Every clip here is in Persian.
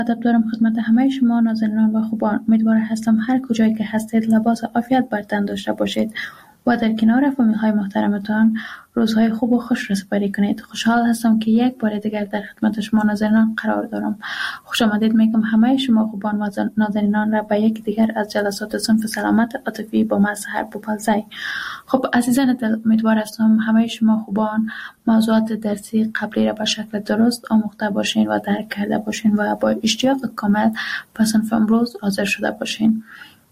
ادب دارم خدمت همه شما نازنینان و خوبان. امیدوار هستم هر کجایی که هستید لباس عافیت بر تن داشته باشید و در کنار فامیل های محترمتان روزهای خوب و خوش را سپری کنید. خوشحال هستم که یک بار دیگر در خدمت شما نازنینان قرار دارم. خوش آمدید میگم همه شما خوبان و نازنینان را به یک دیگر از جلسات صنف سلامت عاطفی با من سحر بوپلزی. خب عزیزان دل، امیدوار هستم همه شما خوبان موضوعات درسی قبلی را به شکل درست آموخته باشین و درک کرده باشین و با اشتیاق کامل به صنف امروز حاضر شده باشین.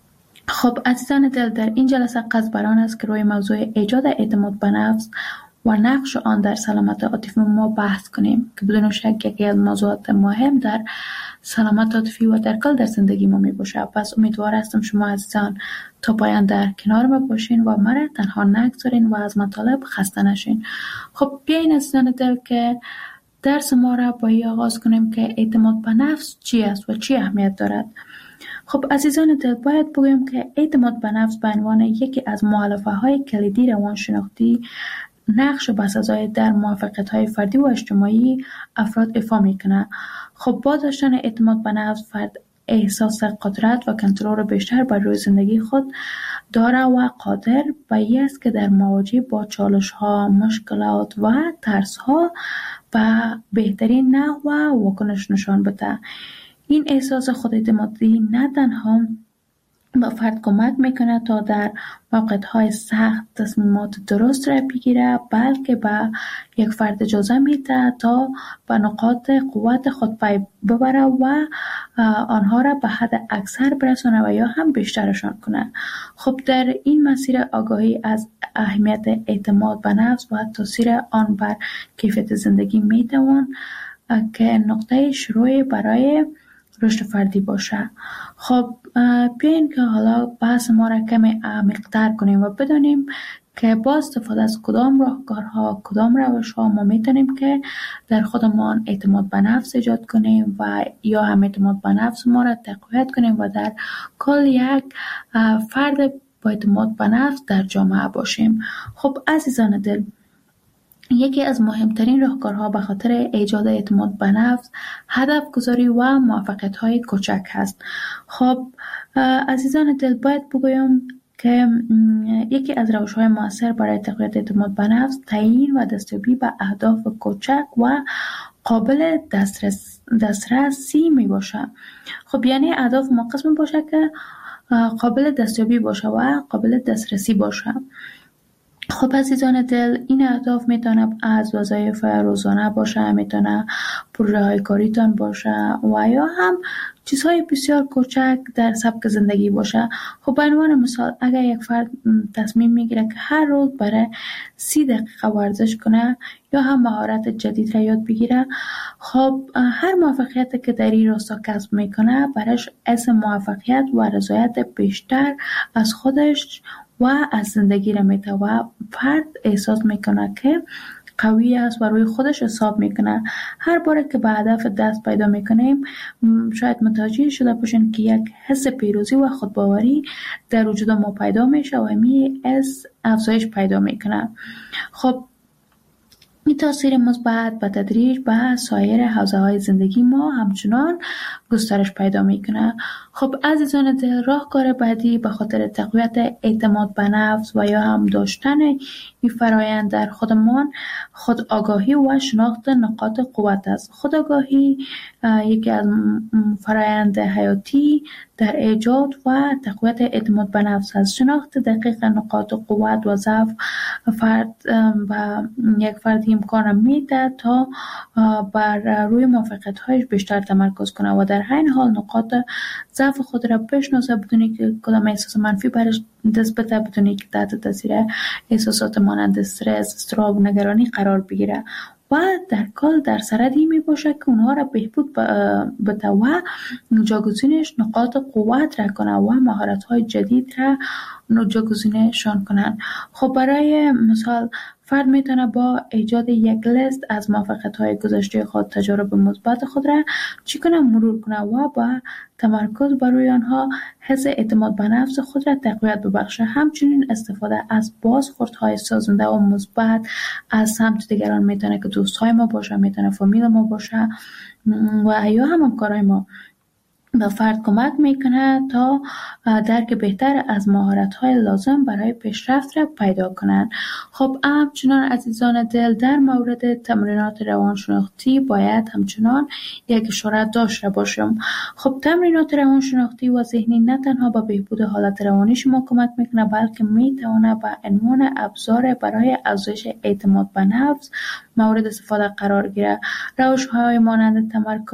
خب عزیزان دل، در این جلسه قصد بر آن است که روی موضوع ایجاد اعتماد به نفس و نقش آن در سلامت عاطفی ما بحث کنیم که بدون شک یکی از موضوعات مهم در سلامت عاطفی و در کل در زندگی ما می باشه. پس امیدوار هستم شما عزیزان تا پایان در کنار ما باشین و مرا تنها نگذارین و از مطالب خسته نشین. خب بیاین عزیزان دل که درس ما را با این آغاز کنیم که اعتماد به نفس چی است و چی اهمیت دارد. خب عزیزان دل، باید بگویم که اعتماد به نفس به عنوان یکی از مؤلفه های کلیدی روانشناختی نقش بسزای در موفقیت های فردی و اجتماعی افراد ایفا میکنه. خب با داشتن اعتماد به نفس فرد احساس قدرت و کنترل بیشتر بر روی زندگی خود داره و قادر به این است که در مواجهه با چالش ها، مشکلات و ترس ها به بهترین نحو واکنش نشان بده. این احساس خوداعتمادی نه تنها به فرد کمک میکنه تا در موقعیت‌های سخت تصمیمات درست را بگیره، بلکه به یک فرد اجازه میده تا به نقاط قوت خود پی ببره و آنها را به حد اکثر برسونه و یا هم بیشترشان کنه. خب در این مسیر آگاهی از اهمیت اعتماد به نفس و تاثیر آن بر کیفیت زندگی میتوان که نقطه شروع برای رشد فردی باشه. خب بیاین که حالا بحث ما را کمی عمیق‌تر کنیم و بدانیم که با استفاده از کدام راهکارها، کدام روش‌ها ما میتونیم که در خودمان اعتماد به نفس ایجاد کنیم و یا هم اعتماد به نفس ما را تقویت کنیم و در کل یک فرد با اعتماد به نفس در جامعه باشیم. خب عزیزان دل، یکی از مهمترین راهکارها به خاطر ایجاد اعتماد به نفس هدف گذاری و موفقیت‌های کوچک هست. خب عزیزان دل، باید بگویم که یکی از روش‌های مؤثر برای تقویت اعتماد به نفس تعیین و دستیابی به اهداف کوچک و قابل دسترسی می باشه. خب یعنی اهداف موقت می باشه که قابل دستیابی باشه و قابل دسترسی باشه. خب عزیزان دل، این اهداف میتونه از وظایف روزانه باشه، میتونه پروژه های کاریتان باشه و یا هم چیزهای بسیار کوچک در سبک زندگی باشه. خب به عنوان مثال اگر یک فرد تصمیم میگیره که هر روز برای 30 دقیقه ورزش کنه یا هم مهارت جدید را یاد بگیره، خب هر موفقیت که در این راستا کسب میکنه برایش حس موفقیت و رضایت بیشتر از خودش و از زندگی را میده و فرد احساس میکنه که قوی است و روی خودش حساب میکنه. هر باره که به هدف دست پیدا میکنیم شاید متوجه شده باشین که یک حس پیروزی و خودباوری در وجود ما پیدا میشه و همین حس افزایش پیدا میکنه. خب این تاثیر مثبت به تدریج به سایر حوزه‌های زندگی ما همچنان گسترش پیدا میکنه. خب عزیزان دل، راهکار بعدی به خاطر تقویت اعتماد به نفس و یا هم داشتن این فرایند در خودمان خودآگاهی و شناخت نقاط قوت است. خودآگاهی یکی از فرایند حیاتی در ایجاد و تقویت اعتماد به نفس است. شناخت دقیق نقاط قوت و ضعف فرد و یک فرد امکان میده تا بر روی موفقیت‌هایش بیشتر تمرکز کنه و در عین حال نقاط ضعف خود را بشناسه بدون که کدام احساس منفی برش دست بده، بدون که تحت تاثیر احساسات مانند استرس، اضطراب و نگرانی قرار بگیره و در کل در سردی می باشه که اونها را بهبود بده و جاگزینش نقاط قوت را کنه و مهارت های جدید را جاگزینشان کنن. خب برای مثال فرد میتونه با ایجاد یک لیست از موفقیت‌های گذشته خود، تجارب مثبت خود را چی کنه مرور کنه و با تمرکز بر روی آنها حس اعتماد به نفس خود را تقویت ببخشه. همچنین استفاده از بازخوردهای سازنده و مثبت از سمت دیگران میتونه که دوستای ما باشه، میتونه فامیل ما باشه و یا همکارای ما به فرد کمک میکنه تا درک بهتر از مهارت‌های لازم برای پیشرفت را پیدا کنند. خب همچنان عزیزان دل، در مورد تمرینات روانشناختی باید همچنان یک اشاره داشته باشم. خب تمرینات روانشناختی و ذهنی نه تنها به بهبود حالت روانی شما کمک میکنه، بلکه میتونه به عنوان ابزار برای افزایش اعتماد به نفس مورد استفاده قرار گیره. روش‌های مانند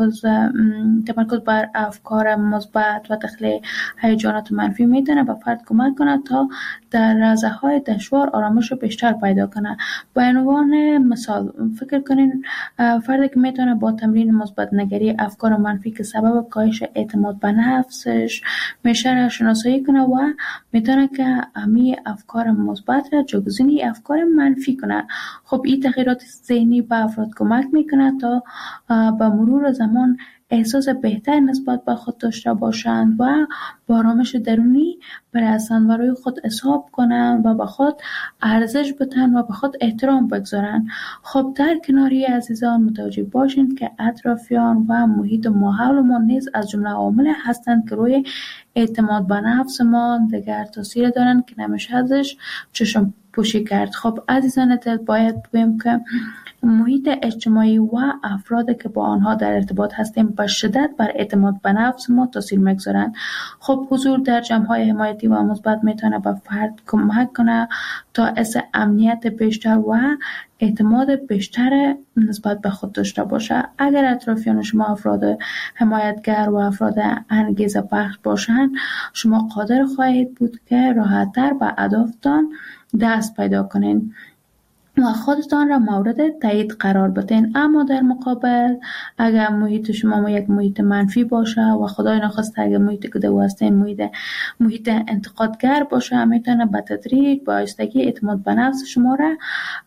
تمرکز بر افکار مثبت و تخلیه هیجانات منفی میتونه به فرد کمک کنه تا در لحظه‌های دشوار آرامش بیشتر پیدا کنه. به عنوان مثال فکر کنین فردی که میتونه با تمرین مثبت نگری افکار منفی که سبب کاهش اعتماد به نفسش میشه را شناسایی کنه و میتونه که همین افکار مثبت را جایگزین افکار منفی کنه. خب این تغییرات ذهنی به افراد کمک میکنه تا با مرور زمان احساس بهتر نسبت به خود داشته باشند و با آرامش درونی برسند و روی خود حساب کنند و به خود ارزش بدن و به خود احترام بگذارند. خب در کناری عزیزان متوجه باشید که اطرافیان و محیط ماحول ما نیز از جمله عوامل هستند که روی اعتماد به نفس ما دیگر تاثیر دارند که نمیشه ازش چشم پوشی کرد. خب عزیزان دل، باید بگویم که محیط اجتماعی و افرادی که با آنها در ارتباط هستیم به شدت بر اعتماد به نفس ما تاثیر میگذارند. خب حضور در جمع‌های حمایتی و مثبت میتونه به فرد کمک کنه تا حس امنیت بیشتر و اعتماد بیشتر نسبت به خود داشته باشه. اگر اطرافیان شما افراد حمایتگر و افراد انگیزه بخش باشند، شما قادر خواهید بود که راحت‌تر به اهدافتان دست پیدا کنین و خودتان را مورد تایید قرار بدین. اما در مقابل اگر محیط شما یک محیط منفی باشه و خدای نخواسته اگر محیط که دو هستین محیط انتقادگر باشه، میتونه به تدریج با آهستگی اعتماد به نفس شما را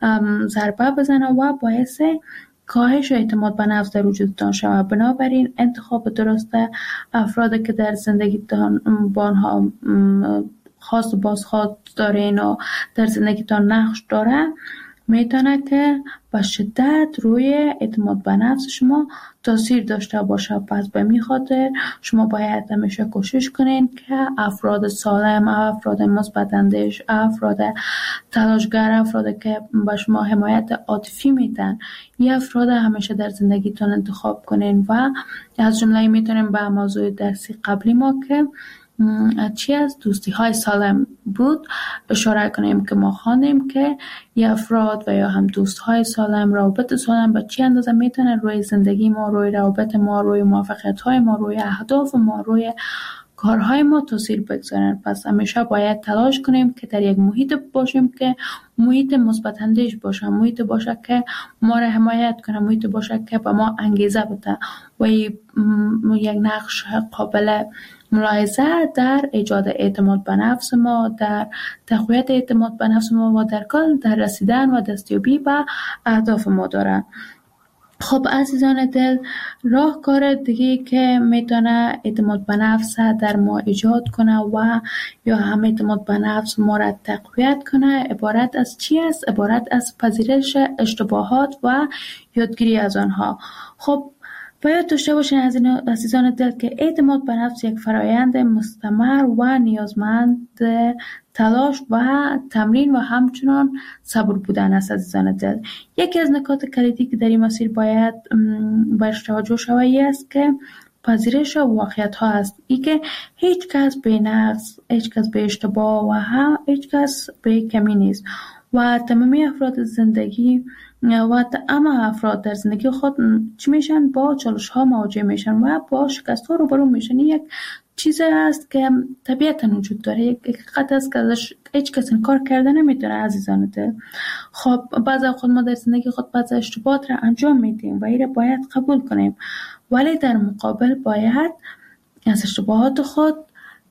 ضربه بزنه و باعث کاهش اعتماد به نفس در وجودتان شود. بنابراین انتخاب درست افرادی که در زندگیتان با آنها خاص و بازخواست دارین و در زندگیتان نقش داره میتونه که به شدت روی اعتماد به نفس شما تاثیر داشته باشه. پس به می خاطر شما باید همیشه کوشش کنین که افراد سالم، افراد مثبت اندیش، افراد تلاشگر، افرادی که به شما حمایت عاطفی میدن، این افراد همیشه در زندگیتون انتخاب کنین. و از جمله میتونیم به موضوع درسی قبلی ما که چی از دوستی های سالم بود اشاره کنیم که ما خواندیم که یه افراد و یا هم دوست های سالم، روابط سالم به چی اندازه میتونه روی زندگی ما، روی روابط ما، روی موفقیت های ما، روی اهداف ما، روی کارهای ما تاثیر بگذارن. پس همیشه باید تلاش کنیم که در یک محیط باشیم که محیط مثبت اندیش باشه، محیط باشه که ما را حمایت کنه، محیط باشه که به ما انگیزه بده و یک نقش قابل ملاحظه در ایجاد اعتماد به نفس ما، در تقویت اعتماد به نفس ما و در کل در رسیدن و دستیابی به اهداف ما داره. خب عزیزان دل، راهکار دیگه که میتونه اعتماد به نفس در ما ایجاد کنه و یا هم اعتماد به نفس ما را تقویت کنه عبارت از چی است؟ عبارت از پذیرش اشتباهات و یادگیری از آنها. خب باید داشته باشین عزیزان دل که اعتماد به نفس یک فرایند مستمر و نیازمند تلاش و تمرین و همچنان صبر بودن است. عزیزان دل، یکی از نکات کلیدی که در این مسیر باید برش توجه شود است که پذیرش واقعیت ها است. ای که هیچ کس به نقص، هیچ کس به اشتباه و هم هیچ کس به کمی نیست و تمامی افراد زندگی و اما افراد در زندگی خود چی میشن؟ با چالش ها مواجه میشن و با شکست ها روبرو میشن. یک چیزی است که طبیعتا وجود داره، یک حقیقت است که ازش هیچ کس انکار کرده نمیتونه. عزیزان دل، خب بعضی خود ما در زندگی خود بعضی اشتباهات را انجام میدیم و این را باید قبول کنیم، ولی در مقابل باید از اشتباهات خود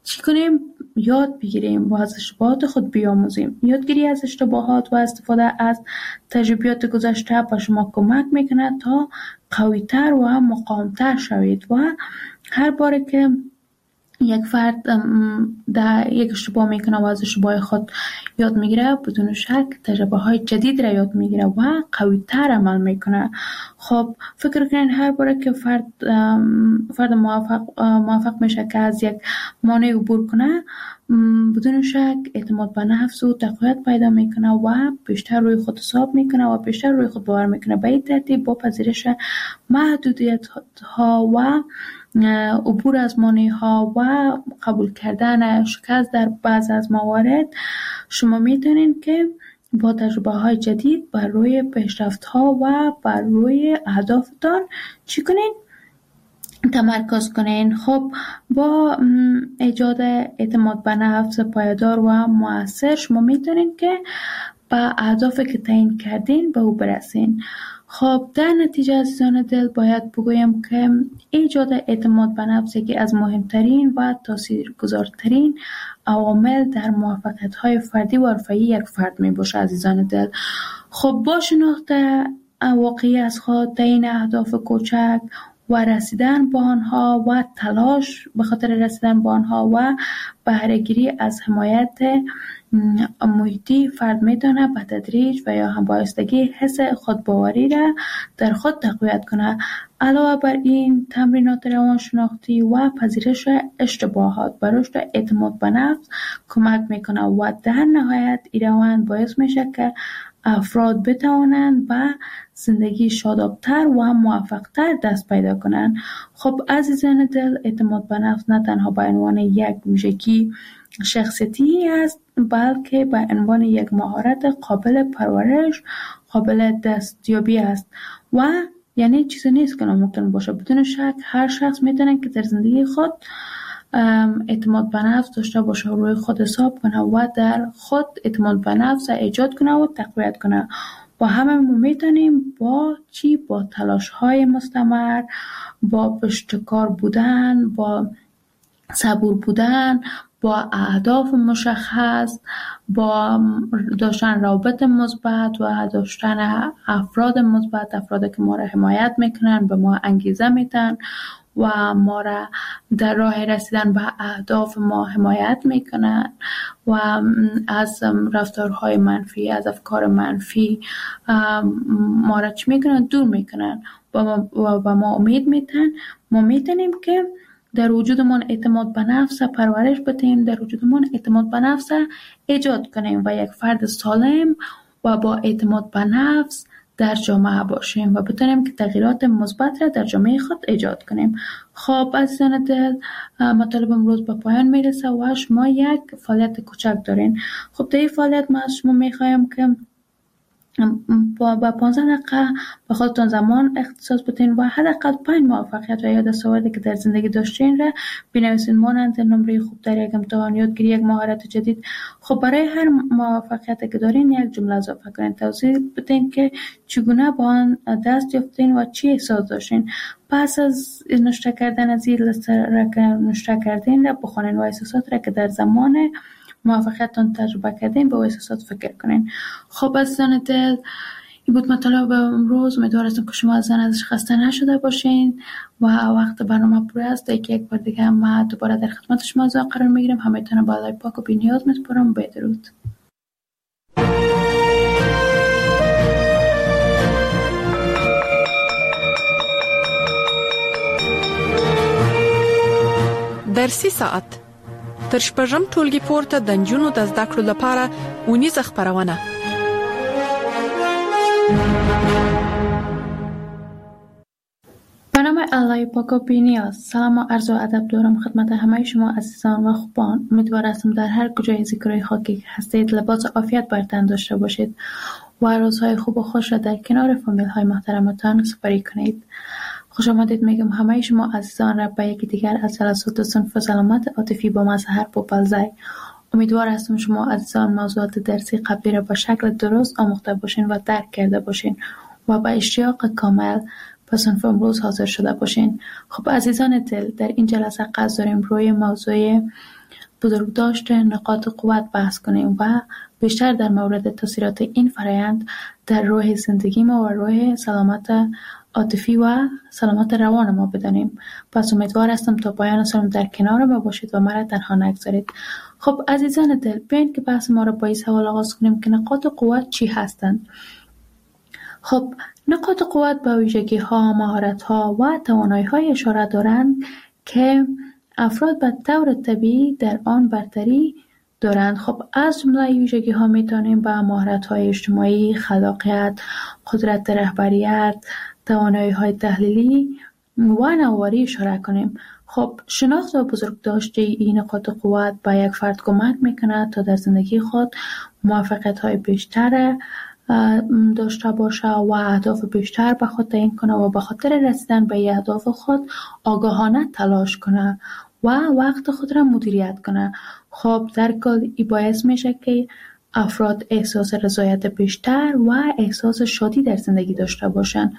چی کنیم؟ یاد بگیریم و از اشتباهات خود بیاموزیم. یادگیری از اشتباهات و استفاده از تجربیات گذشته به شما کمک میکنه تا قوی‌تر و مقاوم‌تر شوید و هر باره که یک فرد در یک اشتباه میکنه و از اشتباه خود یاد میگیره، بدون شک تجربه های جدید را یاد میگیره و قوی‌تر عمل میکنه. خب فکر کنین هر باره که فرد موفق میشه که از یک مانع عبور کنه، بدون شک اعتماد به نفس و تقویت پیدا میکنه و بیشتر روی خود حساب میکنه و بیشتر روی خود باور میکنه. به این ترتیب با پذیرش محدودیت ها و عبور از مانع ها و قبول کردن شکست در بعض از موارد، شما میتونین که با تجربه های جدید بر روی پیشرفت ها و بر روی اهدافتان چی کنین؟ تمرکز کنین. خب با ایجاد اعتماد به نفس پایدار و مؤثر، شما میتونین که به اهدافی که تعیین کردین به او برسین. خب در نتیجه عزیزان دل باید بگویم که ایجاد اعتماد به نفس یکی از مهمترین و تاثیرگذارترین عوامل در موفقیت‌های فردی و حرفه‌ای یک فرد میباشه عزیزان دل. خب با شناخت واقعی از خود، تعیین اهداف کوچک و رسیدن به آنها و تلاش به خاطر رسیدن به آنها و بهره‌گیری از حمایت محیطی، فرد میتونه به تدریج و یا هم بایستگی حس خودباوری را در خود تقویت کنه. علاوه بر این، تمرینات روانشناختی و پذیرش اشتباهات به رشد اعتماد به نفس کمک میکنه و در نهایت این روند باعث میشه که افراد بتوانند به زندگی شادابتر و موفقتر دست پیدا کنند. خب عزیزان دل، اعتماد به نفس نه تنها به عنوان یک ویژگی شخصیتی است، بلکه به عنوان یک مهارت قابل پرورش، قابل دستیابی است و یعنی چیزی نیست که ناممکن باشه. بدون شک هر شخص میتونه که در زندگی خود اعتماد به نفس داشته باشه، روی خود حساب کنه و در خود اعتماد به نفس ایجاد کنه و تقویت کنه. و همه ما میتونیم با تلاش های مستمر، با پشتکار بودن، با صبور بودن، با اهداف مشخص، با داشتن روابط مثبت و داشتن افراد مثبت، افرادی که ما را حمایت میکنن، به ما انگیزه میدن و ما را در راه رسیدن به اهداف ما حمایت میکنن و از رفتارهای منفی، از افکار منفی ما را چی میکنن؟ دور میکنن و به ما امید میدن. ما میتونیم که در وجودمان اعتماد به نفس پرورش بدیم، در وجودمان اعتماد به نفس ایجاد کنیم و یک فرد سالم و با اعتماد به نفس در جامعه باشیم و بتونیم که تغییرات مثبت را در جامعه خود ایجاد کنیم. خب عزیزان دل، مطالب امروز به پایان میرسه و شما یک فعالیت کوچک دارین. خب در این فعالیت ما از شما میخوایم که با 15 دقیقه به خودتون زمان اختصاص بدین و حداقل 5 موفقیت و یا دستاوردی که در زندگی داشتین را بنویسین، مانند نمره خوب در یک امتحان، یادگیری یک مهارت جدید. خب برای هر موفقیتی که دارین یک جمله اضافه کنین، توضیح بدین که چگونه با آن دست یافتین و چی احساس داشتین. پس از نوشته کردن از این لیست را که نوشته کردین را بخونین و احساسات را که در زمان موفقیتتان تجربه کردین به احساسات فکر کنین. خب عزیزان دل، این بود مطالب امروز. امیدوارم که شما ازش خسته نشده باشین و وقت برنامه پر است. یک بار دیگه ما دوباره در خدمت شما قرار میگیریم. همتون با الله پاک و بی‌نیاز میسپارم. بدرود. در 3 ساعت تر شپږم ټولګي پورته د نجونو د زده کړو لپاره اونیزه خپرونه. به نام الله پاک و بی‌نیاز، سلام و عرض و ادب دارم خدمت همه شما عزیزان و خوبان. امیدوارم در هر کجای زیکرای خاکی که هستید لباس عافیت بر تن داشته باشید و روزهای خوب و خوش را در کنار فامیل های محترمتان سپری کنید. خوش آمدید میگم همه شما عزیزان را به یکی دیگر از جلسات صنف سلامت عاطفی با مظهر پوپلزای. امیدوار هستم شما عزیزان موضوعات درسی قبلی را به شکل درست آموخته باشین و درک کرده باشین و با اشتیاق کامل به صنف امروز حاضر شده باشین. خب عزیزان دل، در این جلسه قصد داریم روی موضوع بزرگداشت نقاط قوت بحث کنیم و بیشتر در مورد تاثیرات این فرایند در روح زندگی ما و روح سلامت عاطفی و سلامت روان ما بدانیم. پس امیدوار هستم تا پایان سالم در کنار ما باشید و مرا تنها نگذارید. خب عزیزان دل، بیاین که بحث ما را با این سوال آغاز کنیم که نقاط قوت چی هستند؟ خب نقاط قوت به ویژگی ها، مهارت ها و توانایی های اشاره دارند که افراد به طور طبیعی در آن برتری دارند. خب از جمله ویژگی ها میتونیم به مهارت های اجتماعی، خلاقیت، قدرت رهبریت، توانایی های تحلیلی و نوآوری اشاره کنیم. خب شناخت و بزرگداشت این نقاط قوت به یک فرد کمک میکند تا در زندگی خود موفقیت های بیشتر داشته باشه و اهداف بیشتر به خود تعیین کنه و به خاطر رسیدن به اهداف خود آگاهانه تلاش کنه و وقت خود را مدیریت کنه. خب در کل این باعث میشه که افراد احساس رضایت بیشتر و احساس شادی در زندگی داشته باشند.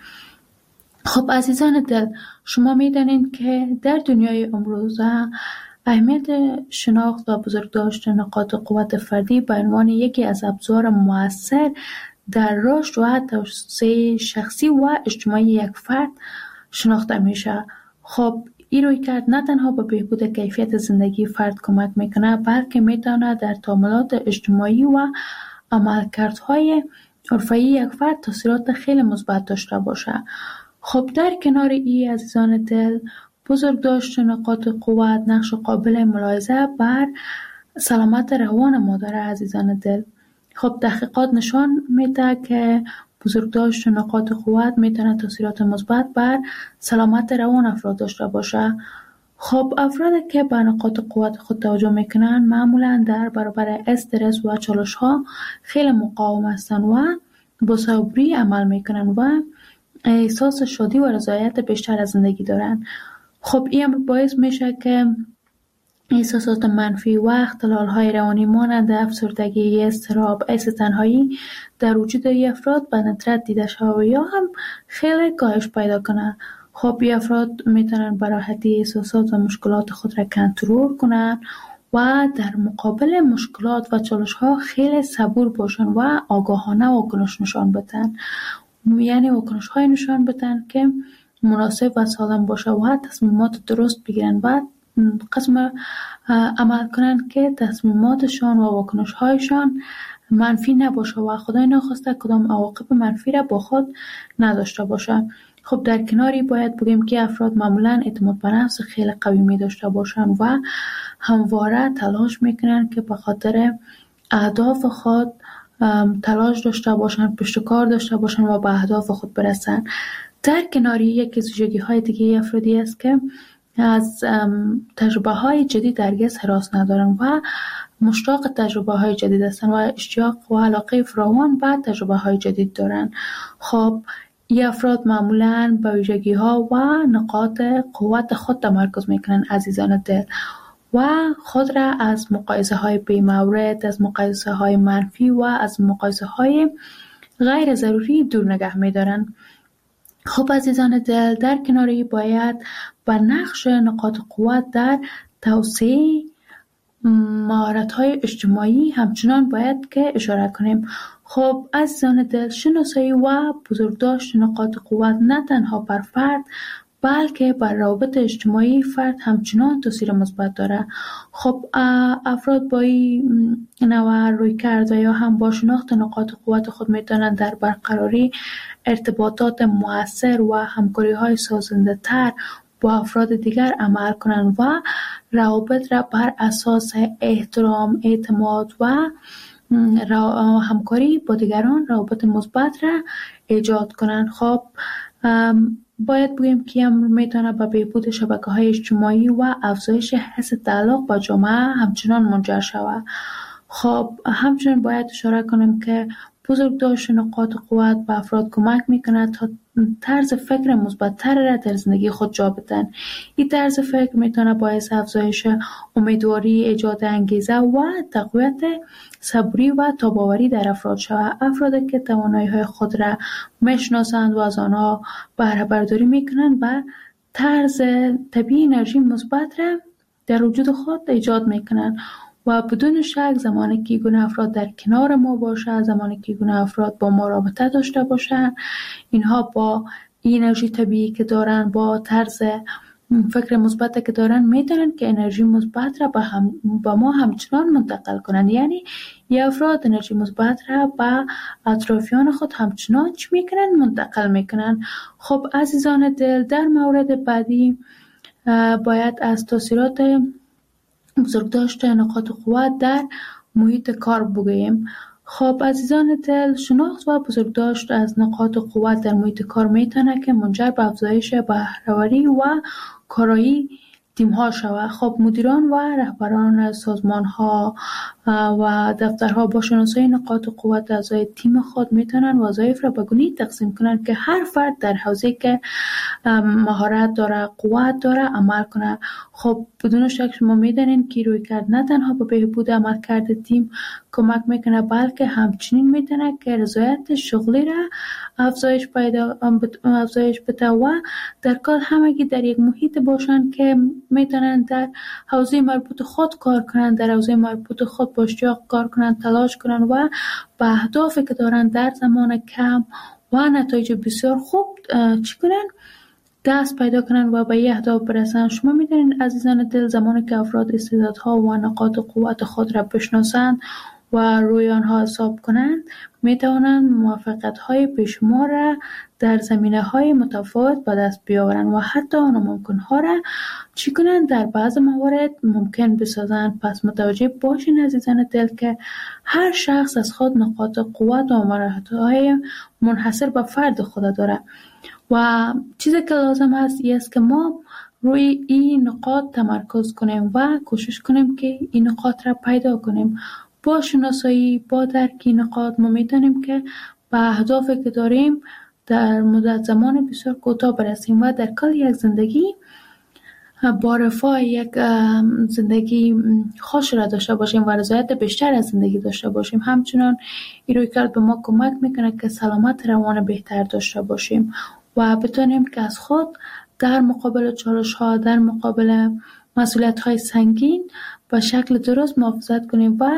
خب عزیزان دل، شما میدانید که در دنیای امروزه اهمیت شناخت و بزرگداشت نقاط قوت فردی به عنوان یکی از ابزار مؤثر در رشد و توسعه شخصی و اجتماعی یک فرد شناخته میشه. خب این رویکرد نه تنها به بهبود کیفیت زندگی فرد کمک میکنه، بلکه میتونه در تعاملات اجتماعی و عملکردهای حرفه‌ای یک فرد تاثیرات خیلی مثبت داشته باشه. خب در کنار این عزیزان دل، بزرگداشت نقاط قوت نقش قابل ملاحظه بر سلامت روان ما داره عزیزان دل. خب تحقیقات نشان میده که بزرگداشت نقاط قوت میتونه تاثیرات مثبت بر سلامت روان افراد داشته باشه. خب افرادی که به نقاط قوت خود توجه میکنن معمولا در برابر استرس و چالش ها خیلی مقاوم هستن و با صبری عمل میکنن و احساس شادی و رضایت بیشتر از زندگی دارن. خب این باعث میشه که احساسات منفی و اختلال‌های روانی مانند افسردگی، اضطراب، حس تنهایی در وجود افراد به ندرت دیده شود یا هم خیلی کاهش پیدا کنه. خب این افراد میتونن به راحتی احساسات و مشکلات خود را کنترل کنن و در مقابل مشکلات و چالش‌ها خیلی صبور باشن و آگاهانه واکنش نشان بدن. یعنی واکنش‌های نشان بدن که مناسب و سالم باشه و تصمیمات درست بگیرن و قسم عمل کنن که تصمیماتشان و واکنش‌هایشان منفی نباشه و خدای نخواسته کدام عواقب منفی را با خود نداشته باشه. خب در کناری باید بگیم که افراد معمولاً اعتماد به نفس خیلی قوی می داشته باشن و همواره تلاش میکنن که به خاطر اهداف خود تلاش داشته باشن، پشتکار داشته باشن و به اهداف خود برسن. در کناری یکی از ویژگی‌های دیگه افرادی است که از تجربه‌های جدید هرگز هراس ندارن و مشتاق تجربه‌های جدید هستن و اشتیاق و علاقه فراوان به تجربه‌های جدید دارن. خب این افراد معمولاً به ویژگی‌ها و نقاط قوت خود تمرکز میکنن عزیزان دل و خود را از مقایسه‌های بی‌مورد، از مقایسه‌های منفی و از مقایسه‌های غیر ضروری دور نگه می‌دارن. خب عزیزان دل، در کناری باید به نقش نقاط قوت در توسعه مهارت‌های اجتماعی همچنان باید که اشاره کنیم. خب عزیزان دل، شناسایی و بزرگداشت نقاط قوت نه تنها بر فرد بلکه بر روابط اجتماعی فرد همچنان تاثیر مثبت داره. خب افراد با این نوع رویکرد یا هم با شناخت نقاط قوت خود میتونن در برقراری ارتباطات مؤثر و همکاری‌های سازنده تر با افراد دیگر عمل کنند و روابط را بر اساس احترام، اعتماد و همکاری با دیگران روابط مثبت را ایجاد کنند. خب باید بگیم که امر میتونه به بهبود شبکه‌های اجتماعی و افزایش حس تعلق با جامعه همچنان منجر شود. خب همچنین باید اشاره کنیم که بزرگداشت نقاط قوت به افراد کمک میکنه تا طرز فکر مثبت‌تر را در زندگی خود جا بدن. این طرز فکر میتونه باعث افزایش امیدواری، ایجاد انگیزه و تقویت صبوری و تاباوری در افراد شود. افرادی که توانایی‌های خود را میشناسند و از آنها بهره برداری میکنند و طرز طبیعی انرژی مثبت را در وجود خود ایجاد میکنن و بدون شک زمانی که گونه افراد در کنار ما باشه، زمانی که گونه افراد با ما رابطه داشته باشن، اینها با این انرژی طبیعی که دارن، با طرز فکر مثبت که دارن، میتونن که انرژی مثبت را با ما همچنان منتقل کنن. یعنی یه افراد انرژی مثبت را به اطرافیان خود همچنان چی میکنن؟ منتقل میکنن. خب عزیزان دل، در مورد بعدی باید از تاثیرات بزرگداشت نقاط قوت در محیط کار بگوییم. خب عزیزان دل، شناخت و بزرگداشت از نقاط قوت در محیط کار میتونه که منجر به افزایش بهره‌وری و کارایی تیم ها شود. خب مدیران و رهبران سازمان ها و دفترها با شناسایی نقاط قوت اعضای تیم خود میتونن وظایف را به گونه‌ای تقسیم کنن که هر فرد در حوزه‌ای که مهارت داره، قوت داره عمل کنه. خب بدون شک شما میدونین که رویکرد نه تنها به بهبود عملکرد تیم کمک میکنه، بلکه همچنین میتونه که رضایت شغلی را افزایش بده و در کل همگی در یک محیط باشن که میتونن در حوزه مربوط خود کار کنن، در حوزه مربوط خود با اشتیاق کار کنن، تلاش کنن و به اهدافی که دارن در زمان کم و نتایج بسیار خوب چی کنن؟ دست پیدا کنن و به این اهداف برسن. شما میدونین عزیزان دل، زمانی که افراد استعدادها و نقاط قوت خود را بشناسند و روی آنها حساب کنند، میتوانند موفقیت‌های بیشمار را در زمینه‌های متفاوت به دست بیاورند و حتی ناممکن‌ها را چی کنند؟ در بعض موارد ممکن بسازند. پس متوجه باشین عزیزان دل که هر شخص از خود نقاط قوت و مهارت‌های منحصر به فرد خود داره و چیزی که لازم است است که ما روی این نقاط تمرکز کنیم و کوشش کنیم که این نقاط را پیدا کنیم. با شناسایی، با درک این نقاط ما میتونیم که به اهدافی که داریم در مدت زمان بسیار کوتاه برسیم و در کل یک زندگی با رفاه، یک زندگی خوش را داشته باشیم و رضایت بیشتر از زندگی داشته باشیم. همچنان این رویکرد به ما کمک میکنه که سلامت روان بهتر داشته باشیم و بتونیم که از خود در مقابل چالش‌ها، در مقابل مسئولیت‌های سنگین به شکل درست محافظت کنیم و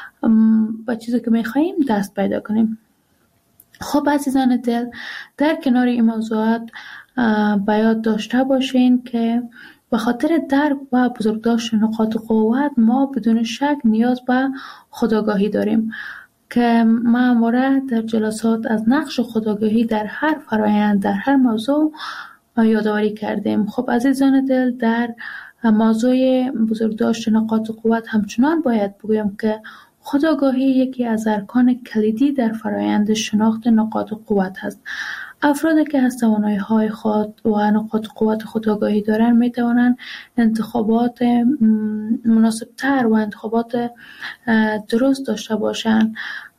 به چیزی که می‌خواهیم دست پیدا کنیم. خب عزیزان دل، در کنار این موضوعات به یاد داشته باشین که به خاطر درک و بزرگداشت نقاط قوت ما بدون شک نیاز به خودآگاهی داریم که ما همواره در جلسات از نقش خودآگاهی در هر فرآیند، در هر موضوع یادآوری کردیم. خب عزیزان دل، در موضوع بزرگداشت نقاط قوت همچنان باید بگویم که خودآگاهی یکی از ارکان کلیدی در فرآیند شناخت نقاط قوت است. افرادی که از توانایی‌های خود و نقاط قوت خودآگاهی دارند می‌توانند انتخابات مناسب‌تر و انتخابات درست داشته باشند.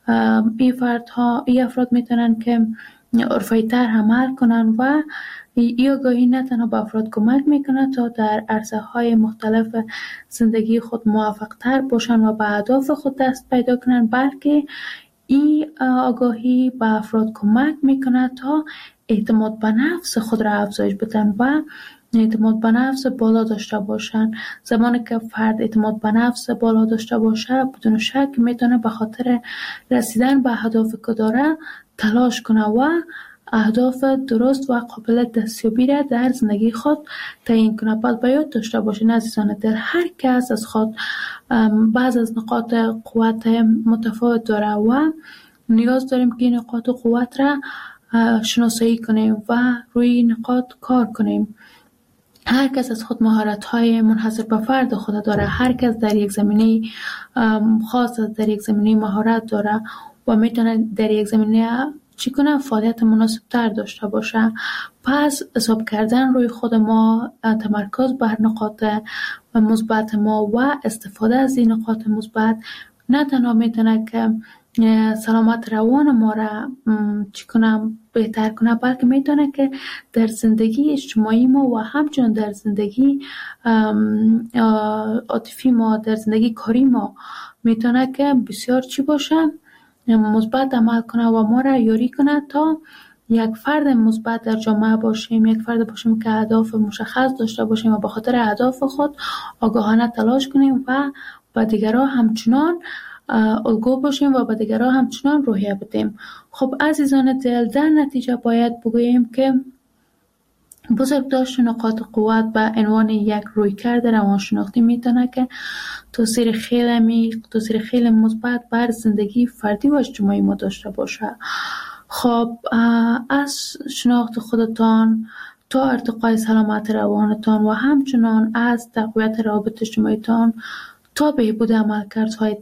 این افراد می‌توانند که عرفی‌تر عمل کنند و این آگاهی نه تنها به افراد کمک میکنه تا در عرصه‌های مختلف زندگی خود موفق‌تر باشن و به اهداف خود دست پیدا کنن، بلکه این آگاهی به افراد کمک میکنه تا اعتماد به نفس خود را افزایش بدن و اعتماد به نفس بالا داشته باشن. زمانی که فرد اعتماد به نفس بالا داشته باشه، بدون شک میتونه به خاطر رسیدن به اهداف که داره تلاش کنه و اهداف درست و قابل دستیابی را در زندگی خود تعیین کنه. باید به یاد داشته باشین عزیزان دل، هر کس از خود بعض از نقاط قوت متفاوت داره و نیاز داریم که این نقاط قوت را شناسایی کنیم و روی این نقاط کار کنیم. هر کس از خود مهارت‌های منحصر به فرد خود داره، هر کس در یک زمینه خاص، در یک زمینه مهارت داره و میتونه در یک زمینه چی کنه؟ فعالیت مناسب تر داشته باشه. پس حساب کردن روی خود ما، تمرکز بر نقاط مثبت ما و استفاده از این نقاط مثبت نه تنها میتونه که سلامت روان ما را چی کنه؟ بهتر کنه، بلکه میتونه که در زندگی اجتماعی ما و همچنین در زندگی عاطفی ما، در زندگی کاری ما میتونه که بسیار چی باشه؟ مثبت عمل کنه و ما را یاری کنه تا یک فرد مثبت در جامعه باشیم، یک فرد باشیم که اهداف مشخص داشته باشیم و به خاطر اهداف خود آگاهانه تلاش کنیم و به دیگران همچنان الگو باشیم و به دیگران همچنان روحیه بدیم. خب عزیزان دل، در نتیجه باید بگوییم که بزرگداشت نقاط قوت به عنوان یک رویکرد روانشناختی میتونه که تاثیر خیلی عمیق، تاثیر خیلی مثبت بر زندگی فردی و اجتماعی ما داشته باشه. خب از شناخت خودتان تا ارتقای سلامت روانتان و همچنان از تقویت روابط اجتماعیتان تا بهبود عملکردهای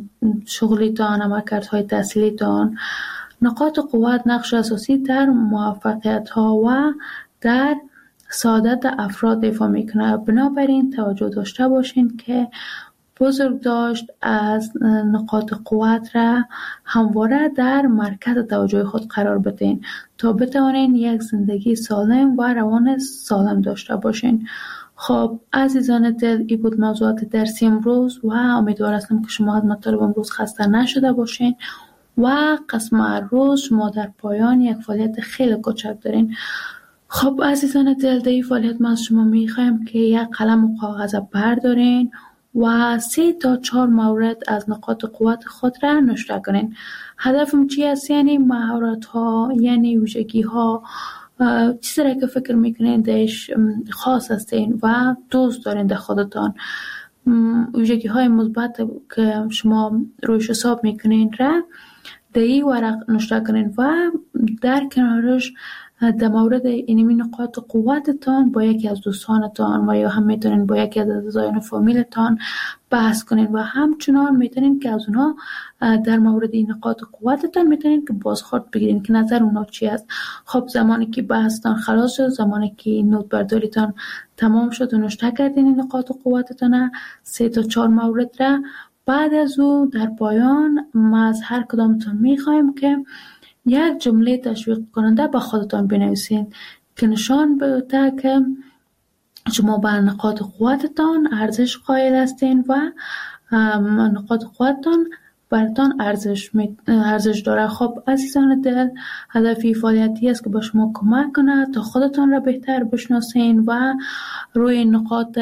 شغلیتان، عملکردهای تحصیلیتان، نقاط قوت نقش اساسی در موفقیت‌ها و در سعادت افراد ایفا میکنه. بنابراین توجه داشته باشین که بزرگداشت از نقاط قوت را همواره در مرکز توجه خود قرار بدین تا بتوانین یک زندگی سالم و روان سالم داشته باشین. خب عزیزان دل، این بود موضوعات درسی امروز و امیدوار هستم که شما از مطالب امروز خسته نشده باشین و قسم روز شما در پایان یک فعالیت خیلی کوچک دارین. خب عزیزان دل، در این فعالیت ما از شما میخوایم که یک قلم و کاغذ بردارین و 3 تا 4 مورد از نقاط قوت خود را نشته کنین. هدفم چی است؟ یعنی مهارت ها، یعنی ویژگی ها، چیزی را که فکر میکنین دهش خاص هستین و دوست دارین در خودتان، ویژگی های مثبت که شما رویش حساب میکنین را در این ورق نشته کنین و در کنارش در مورد اینمی نقاط قوتتان با یکی از دوستانتان و یا هم میتونین با یکی از اعضایان فامیلتان بحث کنین و همچنان میتونین که از اونها در مورد این نقاط قوتتان میتونین که بازخورد بگیرین که نظر اونها چی است. خب زمانی که بحثتان خلاص شد، زمانی که نوت برداریتان تمام شد و نشته کردین این نقاط قوتتان 3 تا 4 مورد را، بعد از او در پایان ما از هر کدامتان میخوایم که یک جمله تشویق کننده به خودتان بنویسین که نشان بده که شما بر نقاط قوتتان ارزش قائل هستین و نقاط قوتتان براتان ارزش داره. خب عزیزان دل، هدفی فعالیتی است که به شما کمک کنه تا خودتان را بهتر بشناسین و روی نقاط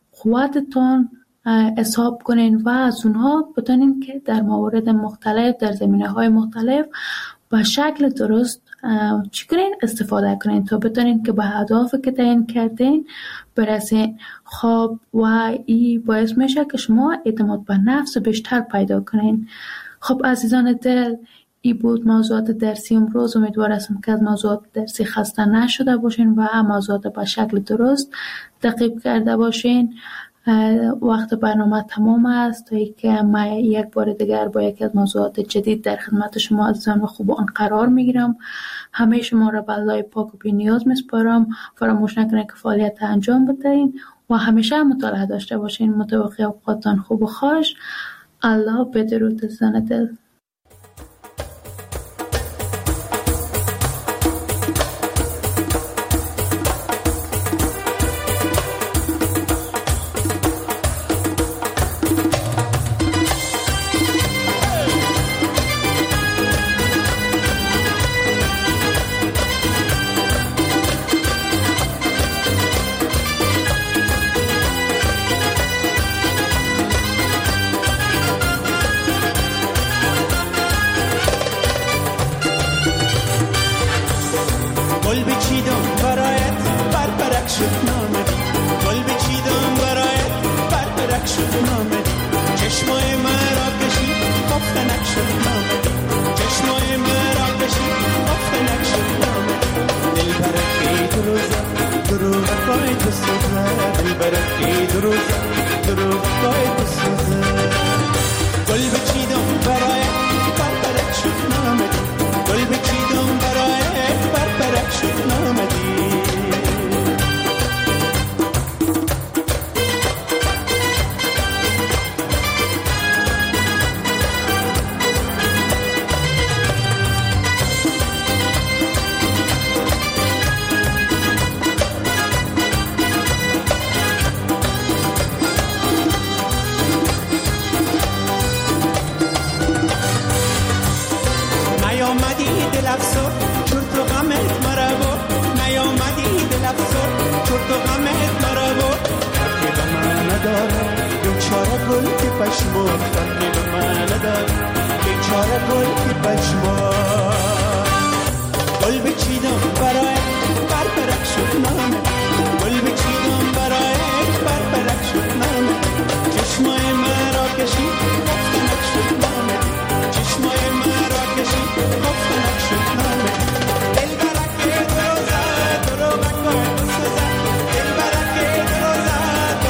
قوتتان حساب کنین و از اونها بتونین که در موارد مختلف، در زمینه‌های مختلف به شکل درست چی کنین؟ استفاده کنین تا بتونین که به اهدافی که تعیین کردین برسین. خب و این باعث میشه که شما اعتماد به نفس بیشتر پیدا کنین. خب عزیزان دل، این بود موضوعات درسی امروز. امیدوار هستم که از موضوعات درسی خسته نشده باشین و موضوعات به شکل درست تعقیب کرده باشین. وقت برنامه تمام است تا اینکه من یک بار دیگر با یکی از موضوعات جدید در خدمت شما عزیزان و خوبان قرار میگیرم. همه شما را به الله پاک و بی نیاز میسپارم. فراموش نکنید که فعالیت انجام بدهید و همیشه مطالعه داشته باشین. متوقع اوقاتتان خوب و خوش. الله بدرود عزیزان دل. چشمات